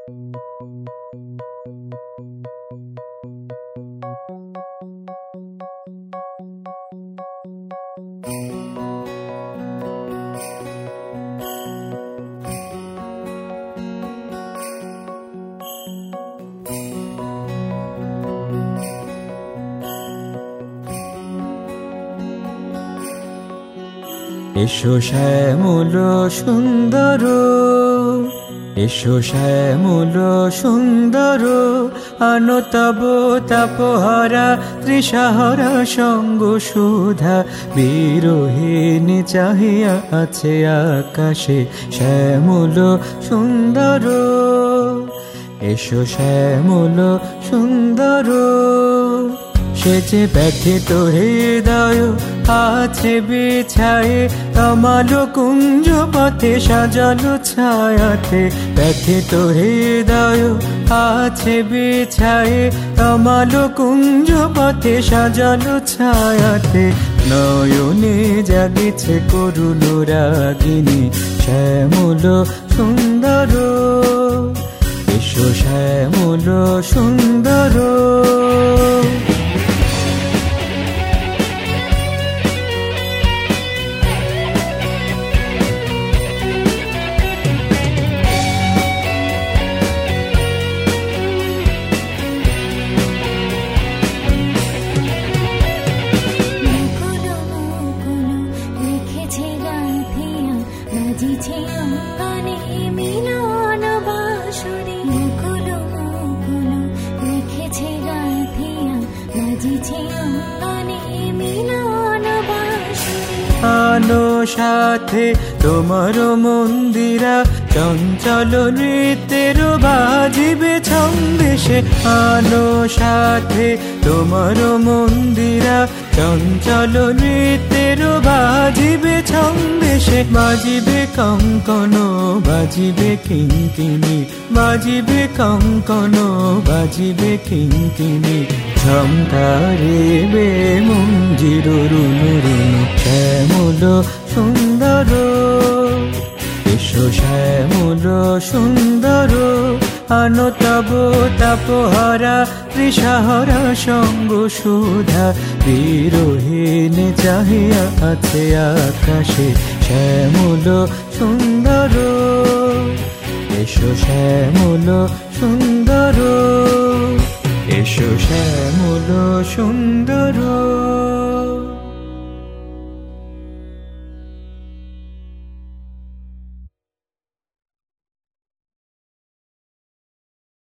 এসো শ্যামল সুন্দর, এসো শ্যামল সুন্দর, আনো তব তাপহারা তৃষাহরা সঙ্গ সুধা। বিরোহিণী চাহিয়া আছে আকাশে শ্যামল সুন্দর, এসো শ্যামল সুন্দর। সে যে ব্যথিত হৃদয় আছে বিছায়ে, তমালো কুঞ্জ পথে সাজালো ছায়াতে। ব্যথিত হৃদয় আছে বিছায়ে, তমালো কুঞ্জ পথে সাজালো ছায়াতে। নয়নে জাগিছে করুণ রাগিনী শ্যামল সুন্দর, এসো শ্যামল সুন্দর। আনো সাথে তোমার মন্দিরা, চঞ্চল নৃত্যের বাজিবে ছন্দেশে। আনো সাথে তোমার মন্দিরা, চঞ্চল নৃত্যের বাজিবে ছন্দেশে। বাজিবে কঙ্কন বাজিবে কিঙ্কিণী, বাজিবে কঙ্কন বাজিবে কিঙ্কিণী। ঝংকারিবে মঞ্জির রুনু রুনু শ্যামল সুন্দর, এসো শ্যামল সুন্দর। আনো তব তাপহারা তৃষাহরা সঙ্গ সুধা। বিরোহিণী চাহিয়া আছে আকাশে শ্যামল সুন্দর, এসো শ্যামল সুন্দর, এসো শ্যামল সুন্দর।